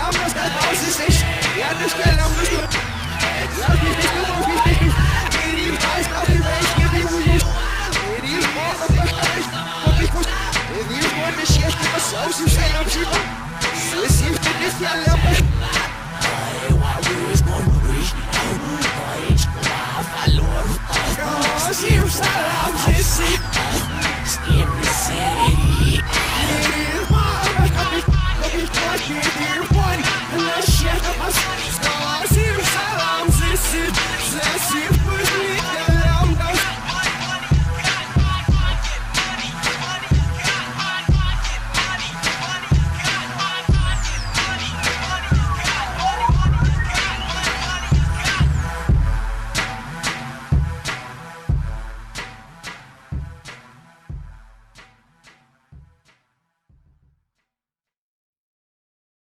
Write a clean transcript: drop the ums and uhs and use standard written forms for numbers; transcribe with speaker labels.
Speaker 1: ambos das Hauses ist. Ja, das Geld am Rücken. Lass mich nicht, ruf mich nicht. Die weiß auf die Welt, hier wie du bist. Die ist morgen auf der Stelle. Und ich muss. Die ist morgen, das hier steht was aus, ich stelle am Schieber. Es hilft mir nicht, ja,